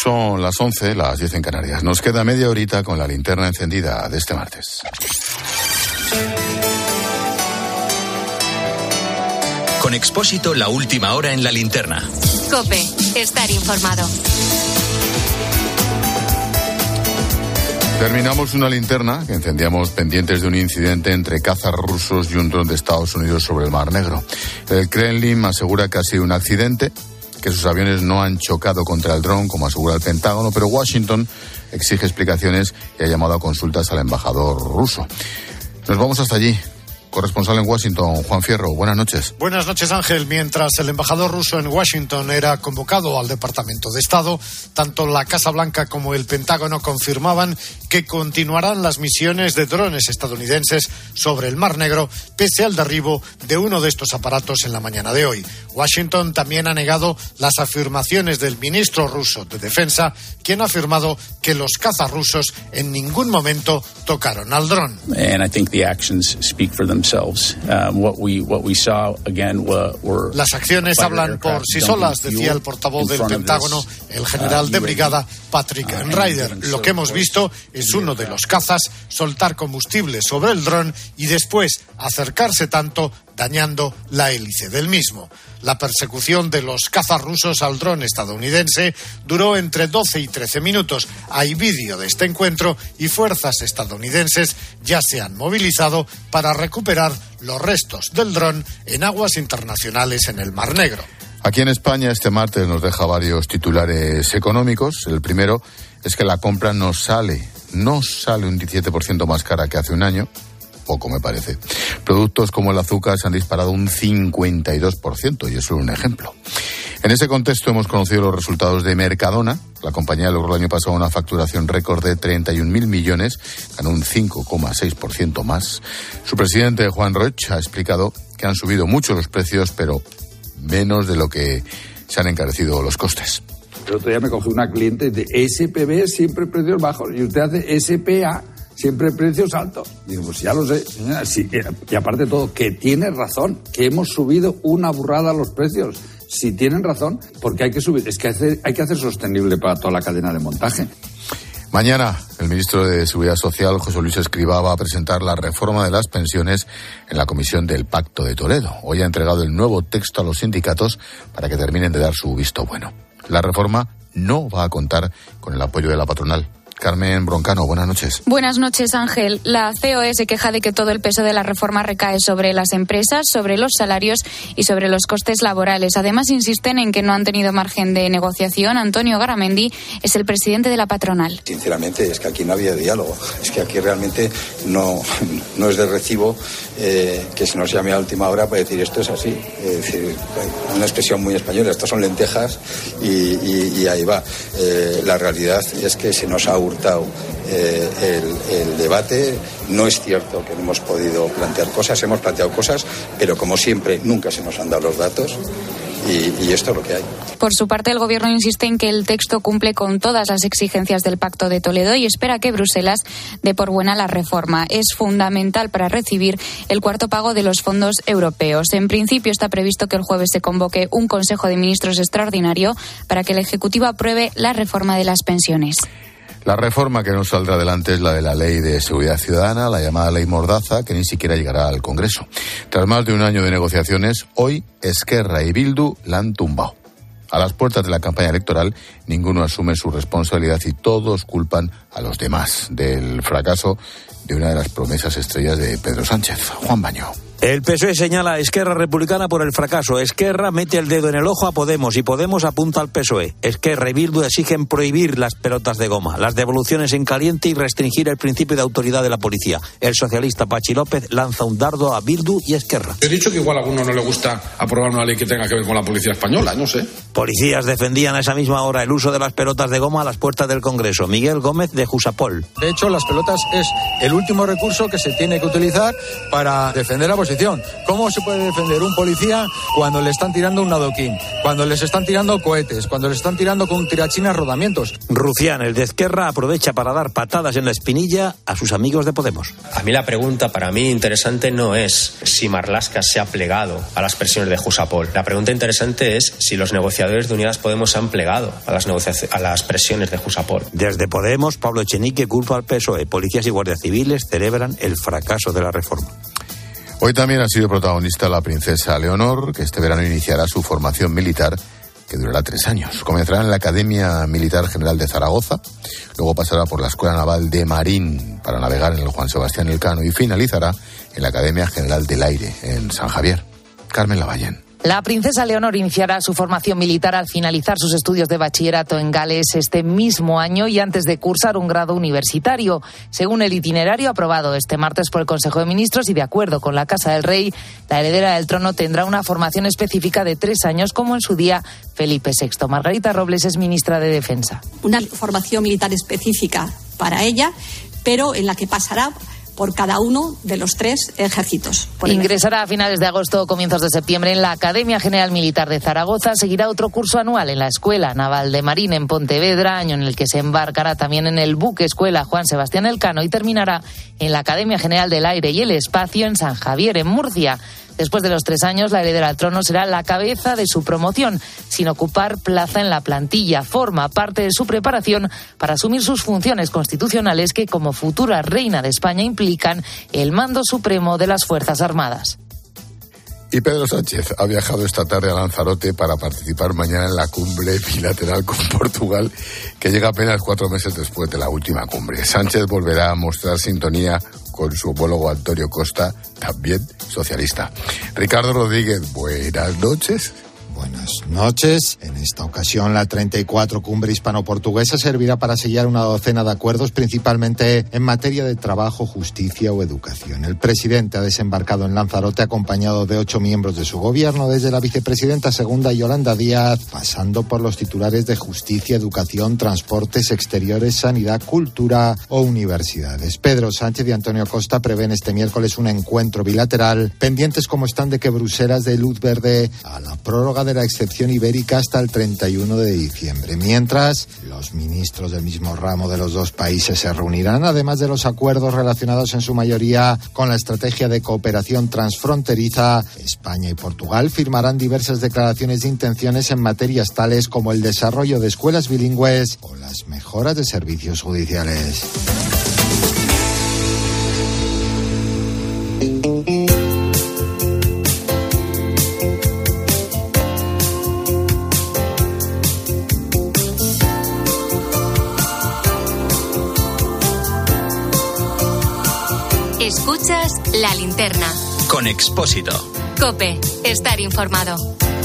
Son las 11, las 10 en Canarias. Nos queda media horita con la linterna encendida de este martes. Con Expósito, la última hora en la linterna. COPE, estar informado. Terminamos una linterna que encendíamos pendientes de un incidente entre cazas rusos y un dron de Estados Unidos sobre el Mar Negro. El Kremlin asegura que ha sido un accidente, que sus aviones no han chocado contra el dron, como asegura el Pentágono, pero Washington exige explicaciones y ha llamado a consultas al embajador ruso. Nos vamos hasta allí. Corresponsal en Washington, Juan Fierro, buenas noches. Buenas noches, Ángel. Mientras el embajador ruso en Washington era convocado al Departamento de Estado, tanto la Casa Blanca como el Pentágono confirmaban que continuarán las misiones de drones estadounidenses sobre el Mar Negro, pese al derribo de uno de estos aparatos en la mañana de hoy. Washington también ha negado las afirmaciones del ministro ruso de Defensa, quien ha afirmado que los cazas rusos en ningún momento tocaron al dron. And I think the actions speak for themselves. What we saw again were Las acciones hablan por sí solas, decía el portavoz del Pentágono, el general de brigada Patrick Ryder. Lo que hemos visto es uno de los cazas soltar combustible sobre el dron y después acercarse tanto, dañando la hélice del mismo. La persecución de los cazas rusos al dron estadounidense duró entre 12 y 13 minutos. Hay vídeo de este encuentro y fuerzas estadounidenses ya se han movilizado para recuperar los restos del dron en aguas internacionales en el Mar Negro. Aquí en España este martes nos deja varios titulares económicos. El primero es que la compra no sale un 17% más cara que hace un año. Poco me parece. Productos como el azúcar se han disparado un 52% y eso es un ejemplo. En ese contexto hemos conocido los resultados de Mercadona. La compañía logró el año pasado una facturación récord de 31.000 millones, ganó un 5,6% más. Su presidente, Juan Roig, ha explicado que han subido mucho los precios, pero menos de lo que se han encarecido los costes. El otro día me cogió una cliente de SPB, siempre precios bajos, y usted hace SPA, siempre precios altos. Digo, pues ya lo sé, señora. Sí, y aparte de todo, que tiene razón, que hemos subido una burrada los precios. Si tienen razón, porque hay que subir, es que hay que hacer sostenible para toda la cadena de montaje. Mañana, el ministro de Seguridad Social, José Luis Escrivá, va a presentar la reforma de las pensiones en la Comisión del Pacto de Toledo. Hoy ha entregado el nuevo texto a los sindicatos para que terminen de dar su visto bueno. La reforma no va a contar con el apoyo de la patronal. Carmen Broncano, buenas noches. Buenas noches, Ángel. La COE se queja de que todo el peso de la reforma recae sobre las empresas, sobre los salarios y sobre los costes laborales. Además, insisten en que no han tenido margen de negociación. Antonio Garamendi es el presidente de la patronal. Sinceramente, es que aquí no había diálogo. Es que aquí realmente no es de recibo que se nos llame a última hora para decir esto es así. Es decir, una expresión muy española, estas son lentejas y ahí va. La realidad es que se nos ha hurtado el debate. No es cierto que no hemos podido plantear cosas, hemos planteado cosas, pero como siempre nunca se nos han dado los datos y esto es lo que hay. Por su parte, el Gobierno insiste en que el texto cumple con todas las exigencias del Pacto de Toledo y espera que Bruselas dé por buena la reforma. Es fundamental para recibir el cuarto pago de los fondos europeos. En principio está previsto que el jueves se convoque un Consejo de Ministros extraordinario para que el Ejecutivo apruebe la reforma de las pensiones. La reforma que no saldrá adelante es la de la Ley de Seguridad Ciudadana, la llamada Ley Mordaza, que ni siquiera llegará al Congreso. Tras más de un año de negociaciones, hoy Esquerra y Bildu la han tumbado. A las puertas de la campaña electoral, ninguno asume su responsabilidad y todos culpan a los demás del fracaso de una de las promesas estrellas de Pedro Sánchez. Juan Baño. El PSOE señala a Esquerra Republicana por el fracaso. Esquerra mete el dedo en el ojo a Podemos y Podemos apunta al PSOE. Esquerra y Bildu exigen prohibir las pelotas de goma, las devoluciones en caliente y restringir el principio de autoridad de la policía. El socialista Pachi López lanza un dardo a Bildu y Esquerra. He dicho que igual a alguno no le gusta aprobar una ley que tenga que ver con la policía española, no sé. Policías defendían a esa misma hora el uso de las pelotas de goma a las puertas del Congreso. Miguel Gómez de Jusapol. De hecho, las pelotas es el último recurso que se tiene que utilizar para defender a posición. ¿Cómo se puede defender un policía cuando le están tirando un adoquín, cuando les están tirando cohetes, cuando les están tirando con tirachinas rodamientos? Rufián, el de Esquerra, aprovecha para dar patadas en la espinilla a sus amigos de Podemos. A mí la pregunta, para mí interesante, no es si Marlaska se ha plegado a las presiones de Jusapol. La pregunta interesante es si los negociadores de Unidas Podemos se han plegado a las presiones de Jusapol. Desde Podemos, Pablo Echenique culpa al PSOE. Policías y guardias civiles celebran el fracaso de la reforma. Hoy también ha sido protagonista la princesa Leonor, que este verano iniciará su formación militar, que durará 3 años. Comenzará en la Academia Militar General de Zaragoza, luego pasará por la Escuela Naval de Marín para navegar en el Juan Sebastián Elcano y finalizará en la Academia General del Aire, en San Javier. Carmen Lavallén. La princesa Leonor iniciará su formación militar al finalizar sus estudios de bachillerato en Gales este mismo año y antes de cursar un grado universitario. Según el itinerario aprobado este martes por el Consejo de Ministros y de acuerdo con la Casa del Rey, la heredera del trono tendrá una formación específica de 3 años, como en su día Felipe VI. Margarita Robles es ministra de Defensa. Una formación militar específica para ella, pero en la que pasará por cada uno de los 3 ejércitos. Ingresará a finales de agosto o comienzos de septiembre en la Academia General Militar de Zaragoza. Seguirá otro curso anual en la Escuela Naval de Marín en Pontevedra, año en el que se embarcará también en el buque escuela Juan Sebastián Elcano y terminará en la Academia General del Aire y el Espacio en San Javier, en Murcia. Después de los 3 años, la heredera al trono será la cabeza de su promoción, sin ocupar plaza en la plantilla. Forma parte de su preparación para asumir sus funciones constitucionales que, como futura reina de España, implican el mando supremo de las Fuerzas Armadas. Y Pedro Sánchez ha viajado esta tarde a Lanzarote para participar mañana en la cumbre bilateral con Portugal, que llega apenas 4 meses después de la última cumbre. Sánchez volverá a mostrar sintonía con su homólogo Antonio Costa, también socialista. Ricardo Rodríguez, buenas noches. Buenas noches. En esta ocasión, la 34 Cumbre Hispano-Portuguesa servirá para sellar una docena de acuerdos, principalmente en materia de trabajo, justicia o educación. El presidente ha desembarcado en Lanzarote acompañado de 8 miembros de su gobierno, desde la vicepresidenta segunda Yolanda Díaz, pasando por los titulares de justicia, educación, transportes, exteriores, sanidad, cultura o universidades. Pedro Sánchez y Antonio Costa prevén este miércoles un encuentro bilateral, pendientes como están de que Bruselas dé luz verde a la prórroga de la excepción ibérica hasta el 31 de diciembre. Mientras, los ministros del mismo ramo de los 2 países se reunirán, además de los acuerdos relacionados en su mayoría con la estrategia de cooperación transfronteriza. España y Portugal firmarán diversas declaraciones de intenciones en materias tales como el desarrollo de escuelas bilingües o las mejoras de servicios judiciales. Escuchas La Linterna. Con Expósito. COPE. Estar informado.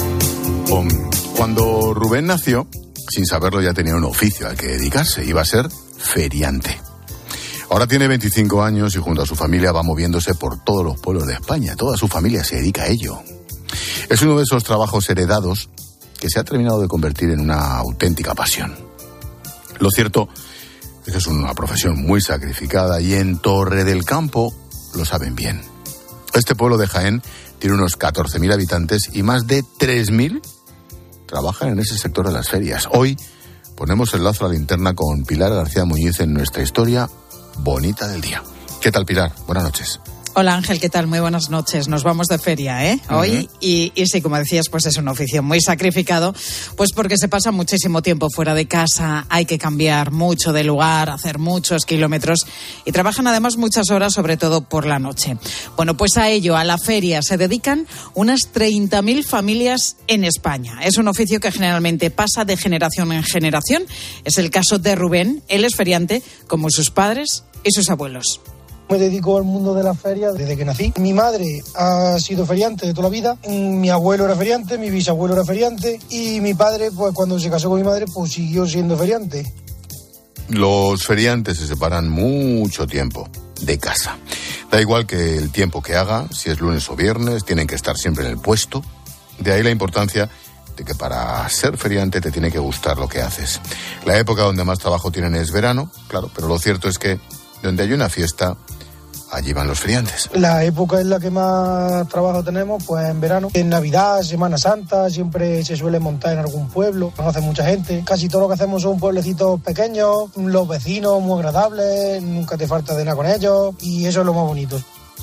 Cuando Rubén nació, sin saberlo ya tenía un oficio al que dedicarse. Iba a ser feriante. Ahora tiene 25 años y junto a su familia va moviéndose por todos los pueblos de España. Toda su familia se dedica a ello. Es uno de esos trabajos heredados que se ha terminado de convertir en una auténtica pasión. Lo cierto es que es una profesión muy sacrificada y en Torre del Campo lo saben bien. Este pueblo de Jaén tiene unos 14.000 habitantes y más de 3.000 trabajan en ese sector de las ferias. Hoy ponemos el lazo a la linterna con Pilar García Muñiz en nuestra historia bonita del día. ¿Qué tal, Pilar? Buenas noches. Hola Ángel, ¿qué tal? Muy buenas noches. Nos vamos de feria, hoy. Y sí, como decías, pues es un oficio muy sacrificado, pues porque se pasa muchísimo tiempo fuera de casa, hay que cambiar mucho de lugar, hacer muchos kilómetros y trabajan además muchas horas, sobre todo por la noche. Bueno, pues a ello, a la feria, se dedican unas 30.000 familias en España. Es un oficio que generalmente pasa de generación en generación. Es el caso de Rubén. Él es feriante como sus padres y sus abuelos. Me dedico al mundo de la feria desde que nací. Mi madre ha sido feriante de toda la vida, mi abuelo era feriante, mi bisabuelo era feriante y mi padre, pues cuando se casó con mi madre, pues siguió siendo feriante. Los feriantes se separan mucho tiempo de casa. Da igual que el tiempo que haga, si es lunes o viernes, tienen que estar siempre en el puesto. De ahí la importancia de que para ser feriante te tiene que gustar lo que haces. La época donde más trabajo tienen es verano, claro, pero lo cierto es que donde hay una fiesta, allí van los feriantes. La época en la que más trabajo tenemos, pues en verano. En Navidad, Semana Santa, siempre se suele montar en algún pueblo, conoce mucha gente. Casi todo lo que hacemos son pueblecitos pequeños, los vecinos muy agradables, nunca te falta de nada con ellos y eso es lo más bonito.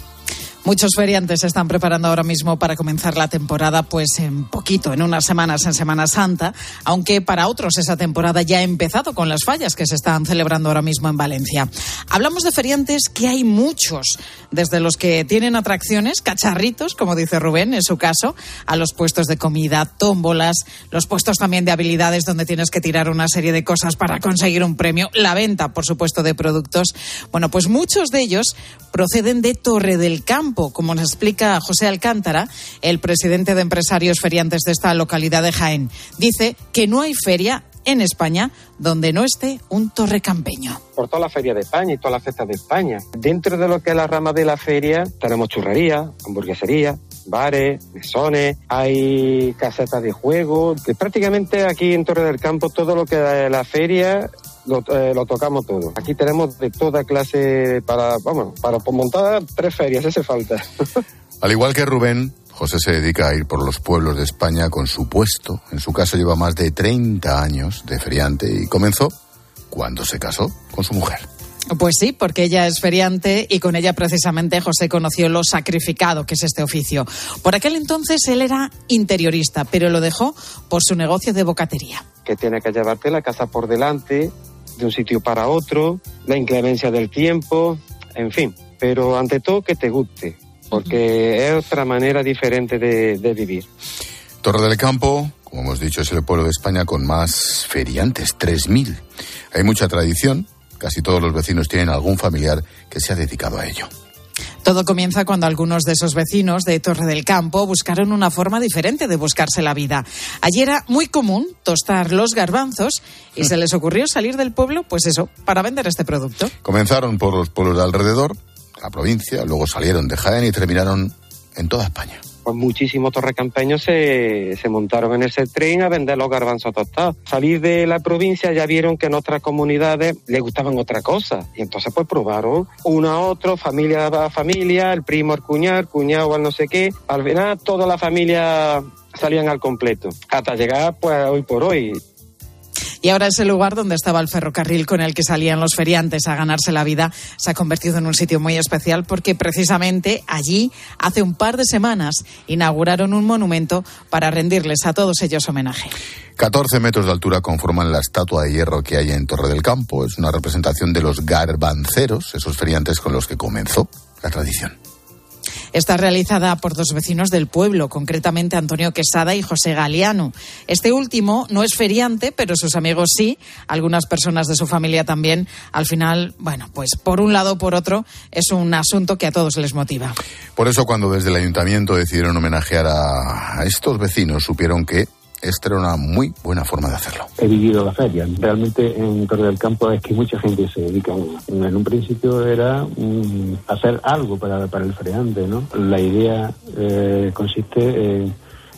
Muchos feriantes se están preparando ahora mismo para comenzar la temporada, pues en poquito, en unas semanas, en Semana Santa, aunque para otros esa temporada ya ha empezado con las fallas que se están celebrando ahora mismo en Valencia. Hablamos de feriantes que hay muchos, desde los que tienen atracciones, cacharritos, como dice Rubén, en su caso, a los puestos de comida, tómbolas, los puestos también de habilidades donde tienes que tirar una serie de cosas para conseguir un premio, la venta, por supuesto, de productos. Bueno, pues muchos de ellos proceden de Torre del Campo, como nos explica José Alcántara, el presidente de empresarios feriantes de esta localidad de Jaén. Dice que no hay feria en España donde no esté un torrecampeño. Por toda la feria de España y todas las fiestas de España. Dentro de lo que es la rama de la feria tenemos churrería, hamburguesería, bares, mesones, hay casetas de juego. Prácticamente aquí en Torre del Campo todo lo que es la feria lo tocamos todo. Aquí tenemos de toda clase para montar 3 ferias, hace falta. Al igual que Rubén, José se dedica a ir por los pueblos de España con su puesto. En su caso lleva más de 30 años de feriante y comenzó cuando se casó con su mujer. Pues sí, porque ella es feriante y con ella precisamente José conoció lo sacrificado que es este oficio. Por aquel entonces él era interiorista, pero lo dejó por su negocio de bocatería. Que tiene que llevarte la casa por delante, de un sitio para otro, la inclemencia del tiempo, en fin. Pero ante todo que te guste, porque es otra manera diferente de vivir. Torre del Campo, como hemos dicho, es el pueblo de España con más feriantes, 3.000. Hay mucha tradición, casi todos los vecinos tienen algún familiar que se ha dedicado a ello. Todo comienza cuando algunos de esos vecinos de Torre del Campo buscaron una forma diferente de buscarse la vida. Allí era muy común tostar los garbanzos y se les ocurrió salir del pueblo, pues eso, para vender este producto. Comenzaron por los pueblos de alrededor, la provincia, luego salieron de Jaén y terminaron en toda España. Pues muchísimos torrecampeños se montaron en ese tren a vender los garbanzos tostados. Salir de la provincia ya vieron que en otras comunidades les gustaban otra cosa. Y entonces pues probaron uno a otro, familia a familia, el primo al cuñado al no sé qué. Al final toda la familia salían al completo. Hasta llegar pues hoy por hoy. Y ahora ese lugar donde estaba el ferrocarril con el que salían los feriantes a ganarse la vida se ha convertido en un sitio muy especial porque precisamente allí, hace un par de semanas, inauguraron un monumento para rendirles a todos ellos homenaje. 14 metros de altura conforman la estatua de hierro que hay en Torre del Campo. Es una representación de los garbanceros, esos feriantes con los que comenzó la tradición. Está realizada por 2 vecinos del pueblo, concretamente Antonio Quesada y José Galiano. Este último no es feriante, pero sus amigos sí, algunas personas de su familia también. Al final, bueno, pues por un lado o por otro, es un asunto que a todos les motiva. Por eso cuando desde el ayuntamiento decidieron homenajear a estos vecinos, supieron que esta era una muy buena forma de hacerlo. He vivido la feria. Realmente en Torre del Campo es que mucha gente se dedica. En un principio era hacer algo para el feriante, ¿no? La idea consiste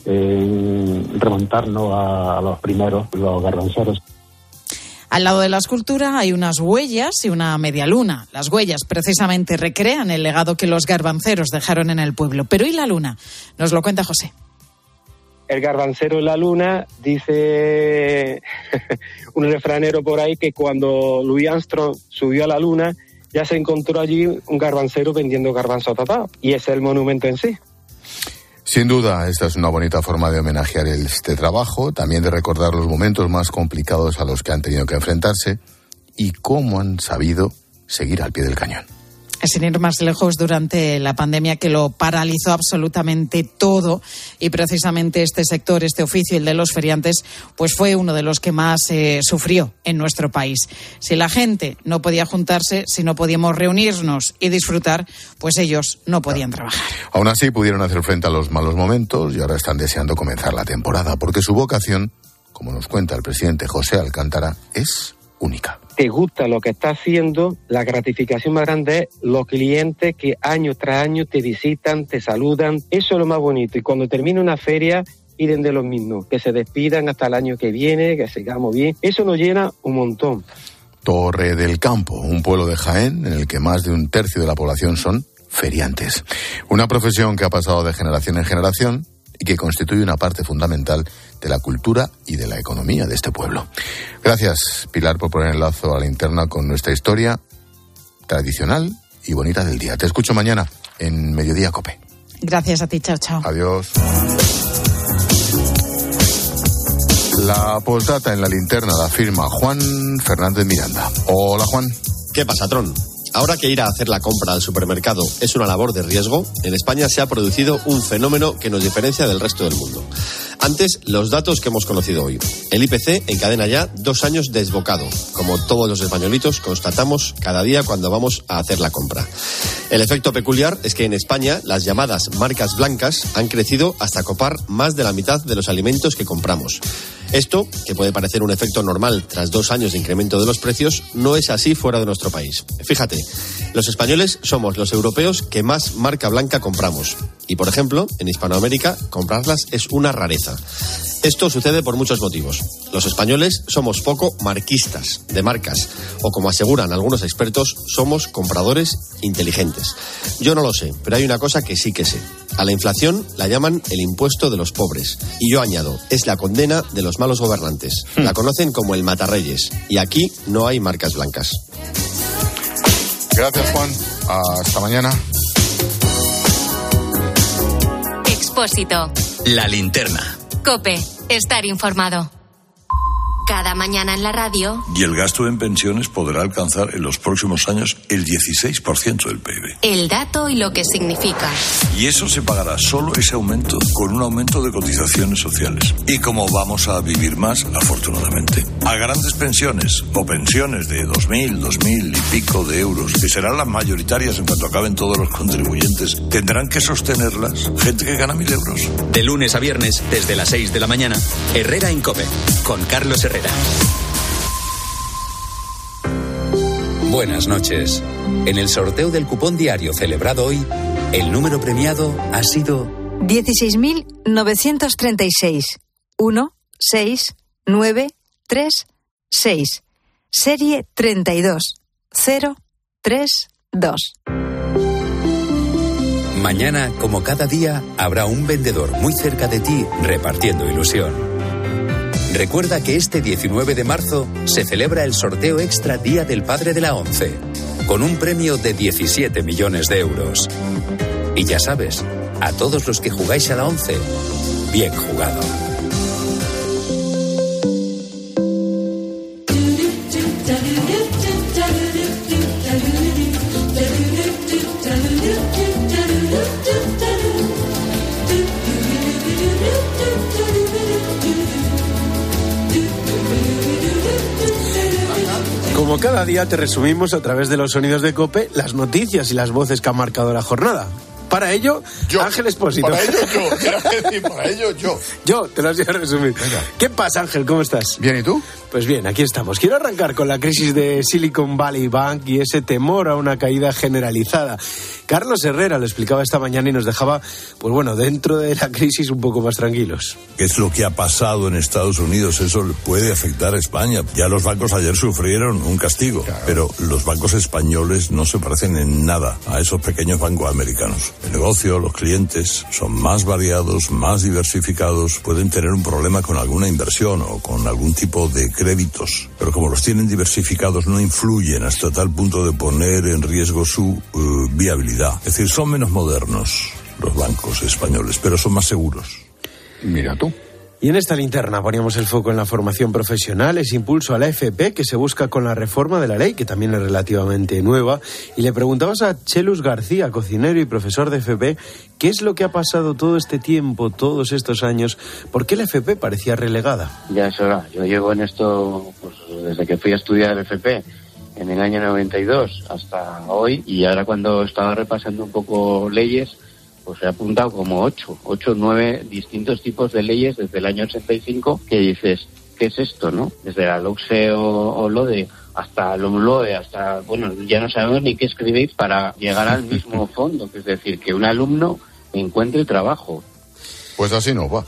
en remontarnos a los primeros, los garbanceros. Al lado de la escultura hay unas huellas y una media luna. Las huellas precisamente recrean el legado que los garbanceros dejaron en el pueblo. Pero ¿y la luna? Nos lo cuenta José. El garbancero en la luna, dice un refranero por ahí, que cuando Louis Armstrong subió a la luna, ya se encontró allí un garbancero vendiendo garbanzos tostados. Y ese es el monumento en sí. Sin duda, esta es una bonita forma de homenajear este trabajo, también de recordar los momentos más complicados a los que han tenido que enfrentarse y cómo han sabido seguir al pie del cañón. Sin ir más lejos, durante la pandemia que lo paralizó absolutamente todo y precisamente este sector, este oficio, el de los feriantes, pues fue uno de los que más sufrió en nuestro país. Si la gente no podía juntarse, si no podíamos reunirnos y disfrutar, pues ellos no podían trabajar. Aún así pudieron hacer frente a los malos momentos y ahora están deseando comenzar la temporada porque su vocación, como nos cuenta el presidente José Alcántara, es única. Te gusta lo que estás haciendo, la gratificación más grande es los clientes que año tras año te visitan, te saludan. Eso es lo más bonito. Y cuando termina una feria, piden de los mismos, que se despidan hasta el año que viene, que sigamos bien. Eso nos llena un montón. Torre del Campo, un pueblo de Jaén en el que más de un tercio de la población son feriantes. Una profesión que ha pasado de generación en generación y que constituye una parte fundamental de la cultura y de la economía de este pueblo. Gracias, Pilar, por poner el lazo a la linterna con nuestra historia tradicional y bonita del día. Te escucho mañana en Mediodía COPE. Gracias a ti, chao, chao. Adiós. La postdata en la linterna la firma Juan Fernández Miranda. Hola, Juan. ¿Qué pasa, Tron? Ahora que ir a hacer la compra al supermercado es una labor de riesgo, en España se ha producido un fenómeno que nos diferencia del resto del mundo. Antes, los datos que hemos conocido hoy. El IPC encadena ya 2 años desbocado, como todos los españolitos constatamos cada día cuando vamos a hacer la compra. El efecto peculiar es que en España las llamadas marcas blancas han crecido hasta copar más de la mitad de los alimentos que compramos. Esto, que puede parecer un efecto normal tras 2 años de incremento de los precios, no es así fuera de nuestro país. Fíjate, los españoles somos los europeos que más marca blanca compramos. Y, por ejemplo, en Hispanoamérica, comprarlas es una rareza. Esto sucede por muchos motivos. Los españoles somos poco marquistas de marcas, o como aseguran algunos expertos, somos compradores inteligentes. Yo no lo sé, pero hay una cosa que sí que sé. A la inflación la llaman el impuesto de los pobres. Y yo añado, es la condena de los malos gobernantes. La conocen como el matarreyes. Y aquí no hay marcas blancas. Gracias, Juan. Hasta mañana. Expósito. La linterna. COPE. Estar informado. Cada mañana en la radio. Y el gasto en pensiones podrá alcanzar en los próximos años el 16% del PIB. El dato y lo que significa. Y eso se pagará solo ese aumento con un aumento de cotizaciones sociales. Y como vamos a vivir más, afortunadamente, a grandes pensiones o pensiones de 2.000 y pico de euros, que serán las mayoritarias en cuanto acaben todos los contribuyentes, tendrán que sostenerlas gente que gana 1.000 euros. De lunes a viernes, desde las 6 de la mañana, Herrera en COPE, con Carlos Herrera. Buenas noches. En el sorteo del cupón diario celebrado hoy, el número premiado ha sido 16.936. 1, 6, 9, 3, 6. Serie 32 0, 3, 2. Mañana, como cada día, habrá un vendedor muy cerca de ti repartiendo ilusión. Recuerda que este 19 de marzo se celebra el sorteo extra Día del Padre de la ONCE, con un premio de 17 millones de euros. Y ya sabes, a todos los que jugáis a la ONCE, bien jugado. Como cada día te resumimos a través de los sonidos de COPE las noticias y las voces que han marcado la jornada. Para ello, Ángel Expósito. Para ello yo. Yo, te lo voy a resumir. Venga. ¿Qué pasa, Ángel? ¿Cómo estás? Bien, ¿y tú? Pues bien, aquí estamos. Quiero arrancar con la crisis de Silicon Valley Bank y ese temor a una caída generalizada. Carlos Herrera lo explicaba esta mañana y nos dejaba, pues bueno, dentro de la crisis un poco más tranquilos. ¿Qué es lo que ha pasado en Estados Unidos? Eso puede afectar a España. Ya los bancos ayer sufrieron un castigo, claro. Pero los bancos españoles no se parecen en nada a esos pequeños bancos americanos. El negocio, los clientes son más variados, más diversificados, pueden tener un problema con alguna inversión o con algún tipo de créditos, pero como los tienen diversificados no influyen hasta tal punto de poner en riesgo su viabilidad. Es decir, son menos modernos los bancos españoles, pero son más seguros. Mira tú. Y en esta linterna poníamos el foco en la formación profesional, ese impulso a la FP que se busca con la reforma de la ley, que también es relativamente nueva, y le preguntabas a Chelus García, cocinero y profesor de FP, ¿qué es lo que ha pasado todo este tiempo, todos estos años? ¿Por qué la FP parecía relegada? Ya es hora. Yo llevo en esto pues, desde que fui a estudiar FP en el año 92 hasta hoy, y ahora cuando estaba repasando un poco leyes, pues he apuntado como 8 o 9 distintos tipos de leyes desde el año 85 que dices, ¿qué es esto, no? Desde la LOCSE o LODE hasta el OMLOE, hasta, bueno, ya no sabemos ni qué escribir para llegar al mismo fondo, que es decir, que un alumno encuentre trabajo. Pues así no va.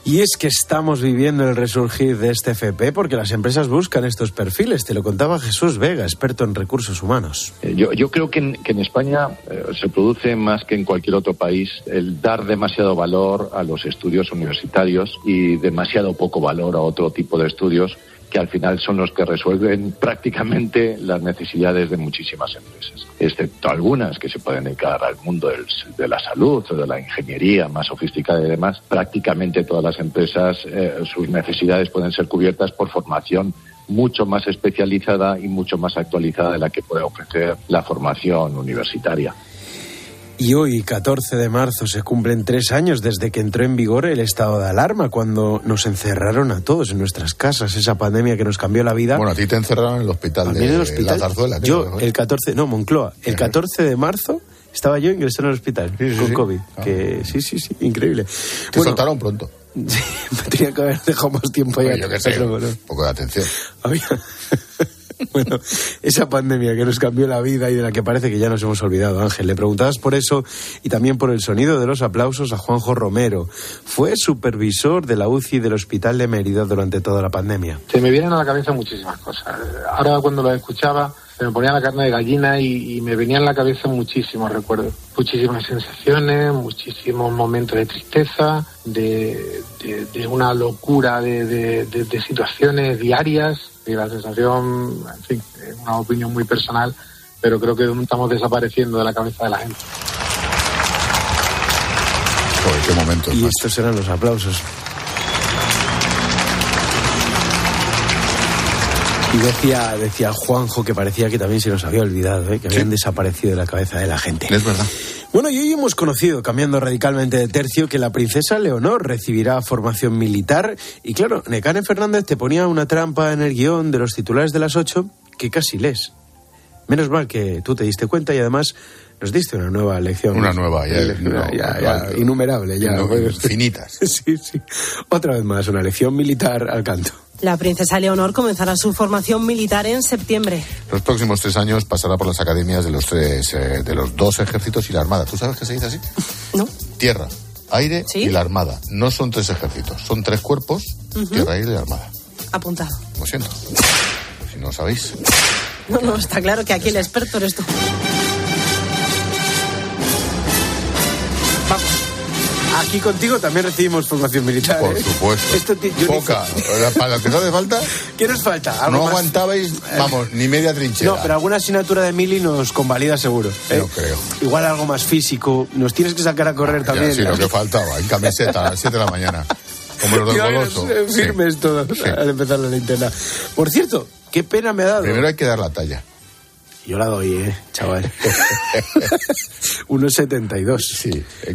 Y es que estamos viviendo el resurgir de este FP porque las empresas buscan estos perfiles. Te lo contaba Jesús Vega, experto en recursos humanos. Yo creo que en España se produce más que en cualquier otro país el dar demasiado valor a los estudios universitarios y demasiado poco valor a otro tipo de estudios que al final son los que resuelven prácticamente las necesidades de muchísimas empresas, excepto algunas que se pueden dedicar al mundo de la salud o de la ingeniería más sofisticada y demás. Prácticamente todas las empresas, sus necesidades pueden ser cubiertas por formación mucho más especializada y mucho más actualizada de la que puede ofrecer la formación universitaria. Y hoy, 14 de marzo, se cumplen 3 años desde que entró en vigor el estado de alarma, cuando nos encerraron a todos en nuestras casas, esa pandemia que nos cambió la vida. Bueno, a ti te encerraron en el hospital la Zarzuela. Yo, el 14, no, Moncloa, el 14 de marzo estaba yo ingresado en el hospital con COVID. Que sí, increíble. Te soltaron pronto. Sí, me tenía que haber dejado más tiempo ya. Yo qué sé, un poco de atención. Bueno, esa pandemia que nos cambió la vida y de la que parece que ya nos hemos olvidado, Ángel. Le preguntabas por eso y también por el sonido de los aplausos a Juanjo Romero. Fue supervisor de la UCI del Hospital de Mérida durante toda la pandemia. Se me vienen a la cabeza muchísimas cosas. Ahora cuando lo escuchaba se me ponía la carne de gallina y me venían a la cabeza muchísimos recuerdos. Muchísimas sensaciones, muchísimos momentos de tristeza, de una locura de situaciones diarias. Y la sensación, en fin, es una opinión muy personal, pero creo que estamos desapareciendo de la cabeza de la gente. Joder, qué momento. Y estos eran los aplausos. Y decía Juanjo que parecía que también se nos había olvidado, que habían desaparecido de la cabeza de la gente. Es verdad. Bueno, y hoy hemos conocido, cambiando radicalmente de tercio, que la princesa Leonor recibirá formación militar. Y claro, Nekane Fernández te ponía una trampa en el guión de los titulares de las 8 que casi lees. Menos mal que tú te diste cuenta y además nos diste una nueva lección. Una nueva, ya innumerable. Infinitas. Sí. Otra vez más, una lección militar al canto. La princesa Leonor comenzará su formación militar en septiembre. Los próximos 3 años pasará por las academias de los 2 ejércitos y la Armada. ¿Tú sabes que se dice así? No. Tierra, aire ¿Sí? y la Armada. No son 3 ejércitos, son 3 cuerpos, tierra, aire y la Armada. Apuntado. Lo siento. Si no sabéis. No, está claro que aquí el experto eres tú. Vamos. Aquí contigo también recibimos formación militar. Por supuesto. Poca. ¿Para lo que no hace falta? ¿Qué nos falta? No aguantabais, ni media trinchera. No, pero alguna asignatura de mili nos convalida seguro. No creo. Igual algo más físico. Nos tienes que sacar a correr también. Sí, lo que faltaba. En camiseta a las 7 de la mañana. Como los del Goloso. Firmes todos al empezar la linterna. Por cierto, qué pena me ha dado. Primero hay que dar la talla. Yo la doy, chaval. 1,72. Sí,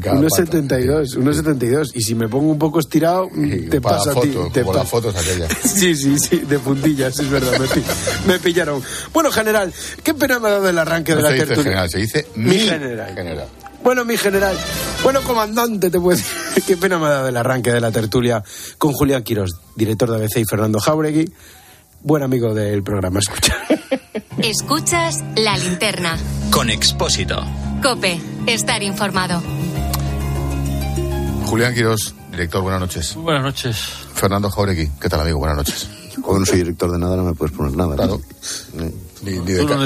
1,72. Y si me pongo un poco estirado, te pasa a ti. Como las fotos aquellas. Sí, de puntillas, es verdad. Me pillaron. Bueno, general, qué pena me ha dado el arranque de la tertulia. General, se dice mi general. Bueno, mi general. Bueno, comandante, te puedo decir. Qué pena me ha dado el arranque de la tertulia con Julián Quirós, director de ABC, y Fernando Jáuregui, buen amigo del programa. Escuchas La Linterna. Con Expósito. COPE. Estar informado. Julián Quirós, director, buenas noches. Buenas noches. Fernando Jáuregui, ¿qué tal, amigo? Buenas noches. Como no soy director de nada, no me puedes poner nada. Claro. Ni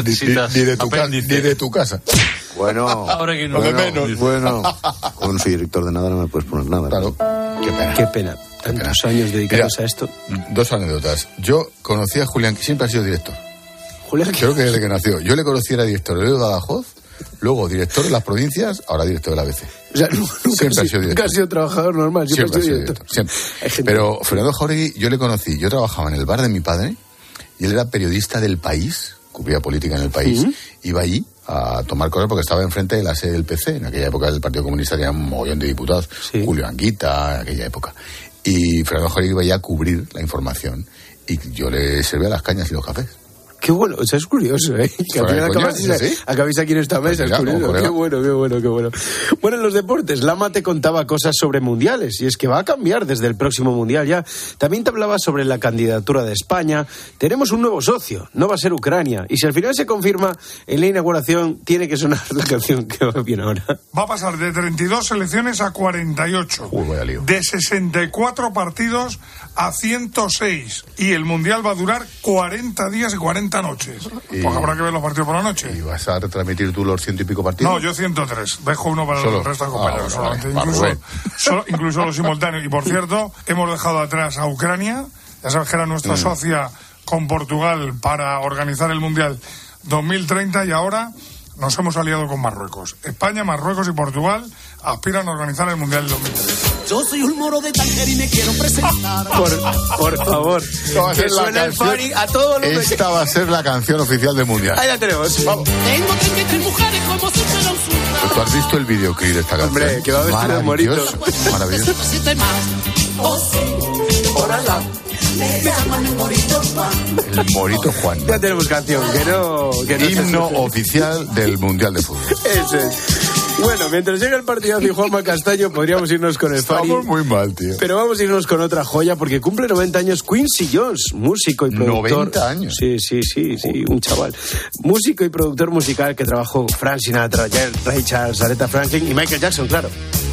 de tu casa. Bueno, ahora que no. Bueno, como no soy director de nada, no me puedes poner nada. Claro. Qué pena. Tantos años dedicados a esto. 2 anécdotas. Yo conocí a Julián, que siempre ha sido director. Creo que desde que nació. Yo le conocí, era director de Badajoz, luego director de las provincias, ahora director de la ABC. O sea, nunca ha sido trabajador normal, siempre ha sido director. Siempre. Pero Fernando Jáuregui, yo le conocí, yo trabajaba en el bar de mi padre, y él era periodista del País, cubría política en el País, iba allí a tomar cosas porque estaba enfrente de la sede del PC, en aquella época del Partido Comunista tenía un mogollón de diputados, Julio Anguita, en aquella época. Y Fernando Jáuregui iba allá a cubrir la información, y yo le servía las cañas y los cafés. Qué bueno, o sea, es curioso, ¿eh? Que al final acabáis aquí en esta mesa, es curioso. Qué bueno. Bueno, en los deportes, Lama te contaba cosas sobre mundiales, y es que va a cambiar desde el próximo mundial ya. También te hablaba sobre la candidatura de España. Tenemos un nuevo socio, no va a ser Ucrania, y si al final se confirma, en la inauguración tiene que sonar la canción que va bien ahora. Va a pasar de 32 selecciones a 48. Vaya lío. De 64 partidos a 106. Y el mundial va a durar 40 días y 40 noches. Pues habrá que ver los partidos por la noche. ¿Y vas a retransmitir tú los 100 y pico partidos? No, yo 103. Dejo uno para el resto de compañeros. Incluso los simultáneos. Y por cierto, hemos dejado atrás a Ucrania. Ya sabes que era nuestra socia con Portugal para organizar el mundial 2030, y ahora nos hemos aliado con Marruecos. España, Marruecos y Portugal aspiran a organizar el mundial del 2030. Yo soy un moro de Tánger y me quiero presentar. Por favor, que suene el party a todo lo que... Esta va a ser la canción oficial del mundial. Ahí la tenemos, vamos. Tengo 33 mujeres como si fuera un sultán. ¿Tú has visto el videoclip de esta canción? Hombre, que va a vestir de morito. Maravilloso. El Morito Juan. Ya tenemos canción, que no himno oficial del Mundial de Fútbol. Eso es. Bueno, mientras llega el partidazo y Juanma Castaño, podríamos irnos con el Fari. Estamos muy mal, tío. Pero vamos a irnos con otra joya, porque cumple 90 años Quincy Jones, músico y productor. 90 años. Sí, un chaval. Músico y productor musical que trabajó Frank Sinatra, Ray Charles, Aretha Franklin y Michael Jackson, claro.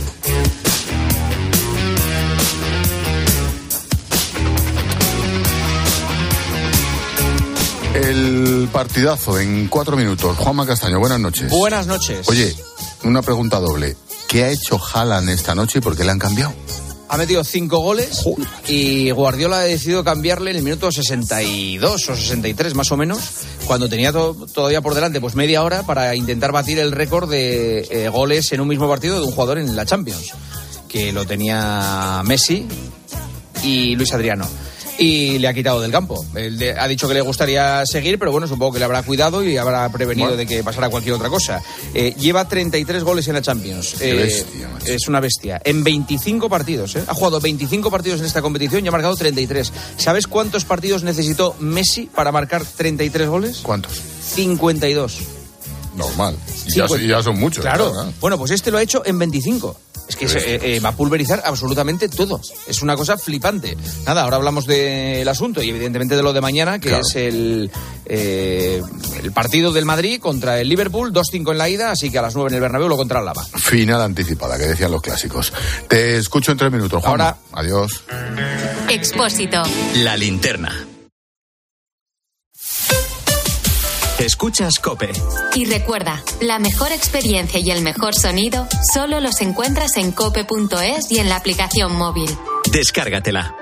El partidazo en 4 minutos. Juanma Castaño, buenas noches. Buenas noches. Oye, una pregunta doble. ¿Qué ha hecho Haaland esta noche y por qué le han cambiado? Ha metido 5 goles y Guardiola ha decidido cambiarle en el minuto 62 o 63 más o menos, cuando tenía todavía por delante pues media hora para intentar batir el récord de goles en un mismo partido de un jugador en la Champions, que lo tenía Messi y Luis Adriano. Y le ha quitado del campo. Él ha dicho que le gustaría seguir, pero bueno, supongo que le habrá cuidado y habrá prevenido de que pasara cualquier otra cosa. Lleva 33 goles en la Champions. Qué bestia, macho. Es una bestia. En 25 partidos, Ha jugado 25 partidos en esta competición y ha marcado 33. ¿Sabes cuántos partidos necesitó Messi para marcar 33 goles? ¿Cuántos? 52. Normal. Ya son muchos. Claro. Bueno, pues este lo ha hecho en 25. Es que va a pulverizar absolutamente todo. Es una cosa flipante. Nada, ahora hablamos del asunto y evidentemente de lo de mañana, que es el partido del Madrid contra el Liverpool, 2-5 en la ida, así que a las 9 en el Bernabéu lo contra el Lava. Final anticipada, que decían los clásicos. Te escucho en 3 minutos, Juan. Ahora. Adiós. Expósito. La linterna. Escuchas COPE. Y recuerda, la mejor experiencia y el mejor sonido solo los encuentras en cope.es y en la aplicación móvil. Descárgatela.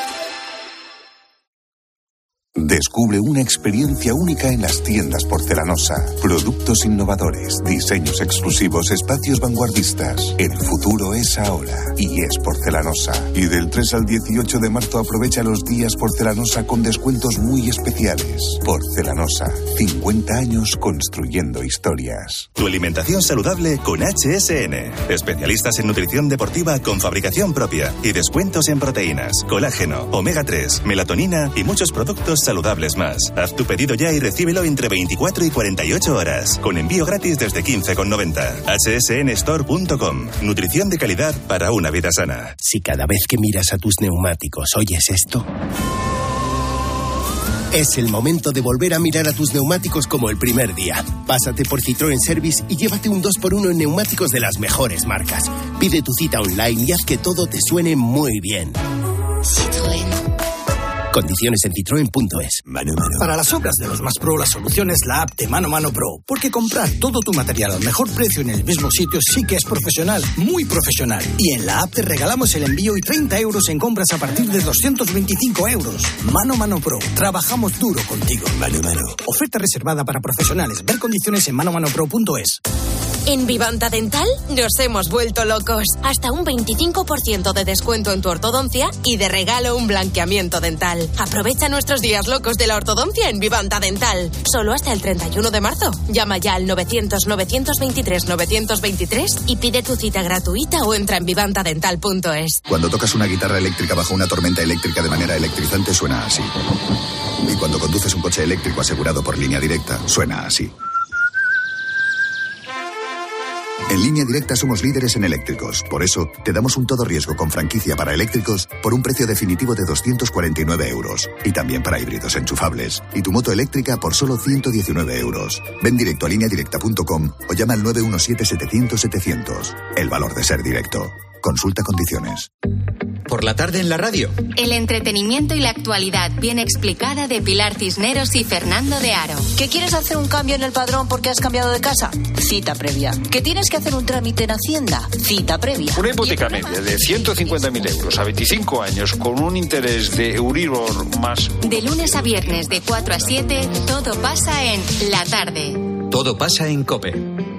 Descubre una experiencia única en las tiendas Porcelanosa. Productos innovadores, diseños exclusivos, espacios vanguardistas. El futuro es ahora y es Porcelanosa. Y del 3 al 18 de marzo aprovecha los días Porcelanosa con descuentos muy especiales. Porcelanosa, 50 años construyendo historias. Tu alimentación saludable con HSN. Especialistas en nutrición deportiva con fabricación propia y descuentos en proteínas, colágeno, omega 3, melatonina y muchos productos saludables más. Haz tu pedido ya y recíbelo entre 24 y 48 horas. Con envío gratis desde 15,90. hsnstore.com. Nutrición de calidad para una vida sana. Si cada vez que miras a tus neumáticos oyes esto, es el momento de volver a mirar a tus neumáticos como el primer día. Pásate por Citroën Service y llévate un 2x1 en neumáticos de las mejores marcas. Pide tu cita online y haz que todo te suene muy bien. Citroën. Condiciones en Citroën.es. Mano. Para las obras de los más pro, la solución es la app de Mano Pro. Porque comprar todo tu material al mejor precio en el mismo sitio sí que es profesional, muy profesional. Y en la app te regalamos el envío y 30 euros en compras a partir de 225 euros. Mano Pro. Trabajamos duro contigo. Mano. Oferta reservada para profesionales. Ver condiciones en manomano.pro.es. En Vivanta Dental nos hemos vuelto locos. Hasta un 25% de descuento en tu ortodoncia y de regalo un blanqueamiento dental. Aprovecha nuestros días locos de la ortodoncia en Vivanta Dental. Solo hasta el 31 de marzo. Llama ya al 900-923-923 y pide tu cita gratuita o entra en vivantadental.es. Cuando tocas una guitarra eléctrica bajo una tormenta eléctrica de manera electrizante suena así. Y cuando conduces un coche eléctrico asegurado por Línea Directa, suena así. En Línea Directa somos líderes en eléctricos. Por eso, te damos un todo riesgo con franquicia para eléctricos por un precio definitivo de 249 euros. Y también para híbridos enchufables. Y tu moto eléctrica por solo 119 euros. Ven directo a lineadirecta.com o llama al 917-700-700. El valor de ser directo. Consulta condiciones. Por la tarde en la radio. El entretenimiento y la actualidad bien explicada de Pilar Cisneros y Fernando de Aro. ¿Que quieres hacer un cambio en el padrón porque has cambiado de casa? Cita previa. ¿Que tienes que hacer un trámite en Hacienda? Cita previa. Una hipoteca media de 150.000 euros a 25 años con un interés de Euribor más... De lunes a viernes de 4 a 7, todo pasa en La Tarde. Todo pasa en COPE.